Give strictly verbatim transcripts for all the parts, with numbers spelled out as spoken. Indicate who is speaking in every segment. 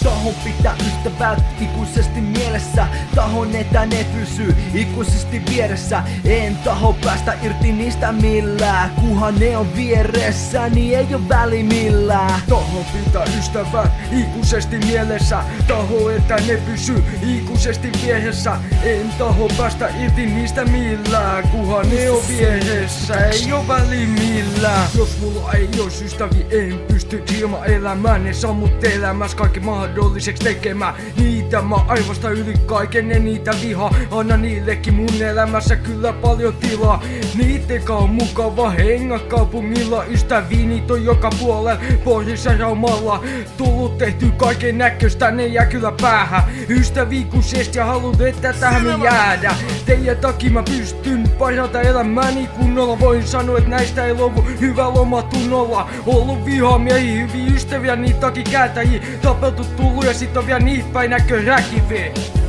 Speaker 1: Tahon pitää ystävät ikuisesti mielessä. Tahon että ne pysyy ikuisesti vieressä. En taho päästä irti niistä millään. Kuhan ne on vieressä, niin ei oo väli millään.
Speaker 2: Tahon pitää ystävät ikuisesti mielessä. Taho että ne pysyy ikuisesti vieressä. En taho päästä irti niistä millään. Kuhan ne on vieressä, ei oo väli millään. Jos mulla ei ois ystäviä, en pysty ilman elämään. Ne saa mut elämässä kaikki mahdolliseksi tekemään. Niitä mä aivasta yli kaiken ja niitä vihaa. Anna niillekin mun elämässä kyllä paljon tilaa. Niitten on mukava hengaa kaupungilla. Ystäviä niitä on joka puolella, Porissa ja Raumalla. Tullut tehty kaiken näköistä, ne jää kyllä päähän. Ystäviikuisesti ja haluun, että tähän me jäädä. Teidän takia mä pystyn parata elämäni kunnolla. Voin sanoa, että näistä ei luovu hyvä lomatunnolla. Ollut vihamiehiä, hyviä ystäviä, niitä takia kääntäjiä. Tapeltu tullu ja sit on vielä niitä päin näkö räkiviä.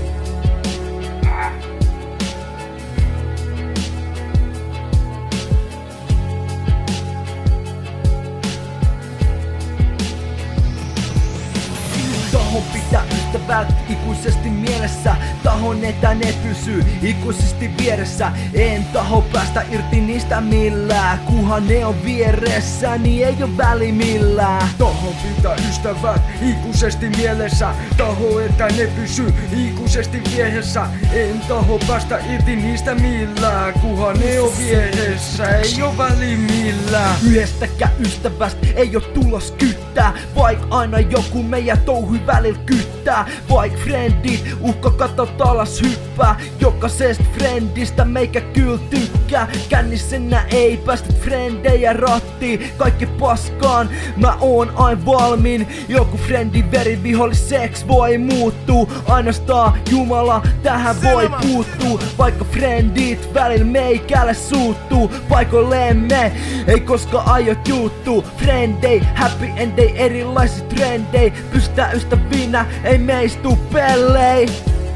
Speaker 1: Tahon pitää ystävät ikuisesti mielessä. Tahon että ne pysyy ikuisesti vieressä. En taho päästä irti niistä millään. Kuhan ne on vieressä, niin ei oo väli millään.
Speaker 2: Tahon pitää ystävät ikuisesti mielessä. Taho että ne pysyy ikuisesti vieressä. En taho päästä irti niistä millään. Kuhan ne on vieressä, ei oo väli millään.
Speaker 1: Yhdestäkään ystävästä ei oo tulos kyttää. Vaik aina joku meidän touhui välillä kyttää. Vaik friendit uhka katot alas hyppää. Jokaisesta friendistä meikä kyl tykkää. Kännisennä ei päästä frendejä rattiin. Kaikki paskaan, mä oon aina valmiin. Joku friendin veriviholliseksi voi muuttuu. Ainoastaan Jumala tähän voi puuttuu. Vaikka friendit välillä meikälle suuttuu. Paikoillemme ei koska aiot juuttuu. Friendei, happy endei, erilaiset trendei. Pystytään ystävinä, ei meistu pellei.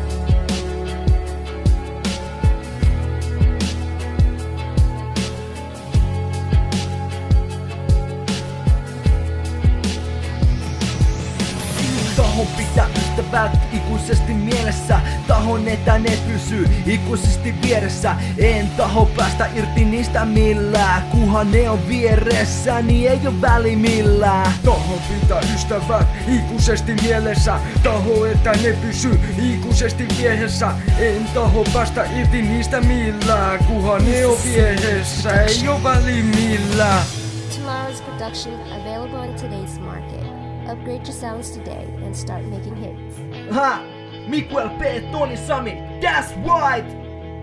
Speaker 1: Tahon pitää ystävät ikuisesti mielessä. Tahon että ne pysyy ikuisesti vieressä. En taho päästä irti niistä millään. Kuhan ne on vieressä, niin ei oo väli millään.
Speaker 2: Tahon pitää ystävät ikuisesti mielessä. Taho että ne pysyy ikuisesti vieressä. En taho päästä irti niistä millään. Kuhan ne on vieressä, ei oo väli millään.
Speaker 3: Tomorrow's production available on today's market. Upgrade your sounds today and start making hits.
Speaker 1: Ha! Mikuel P. Toni Sami, that's right!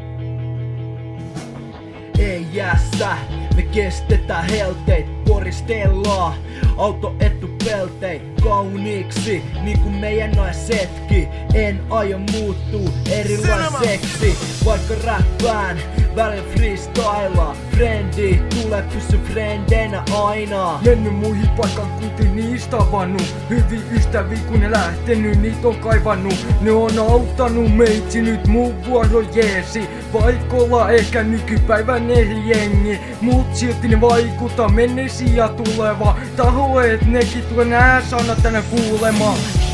Speaker 1: Ei jäässä, me kestetään helteit, poristellaan auto etupeltei kauniiksi, niinku meidän naisetkin. En aio muuttuu erilaiseksi, vaikka räppään välillä freestylaa. Frendi tulee pysy frendeinä aina.
Speaker 2: Mennyt muihin paikan kuti niistä tavannut. Hyviä ystäviä kun ne lähtenyt, niitä on kaivannut. Ne on auttanut meitsi, nyt mun vuoro jeesi. Vaikka ehkä nykypäivän eri jengi, mut silti ne vaikuttaa menneisiin ja tuleva. Taho et nekin tuo nää sanat tänne kuulemaan.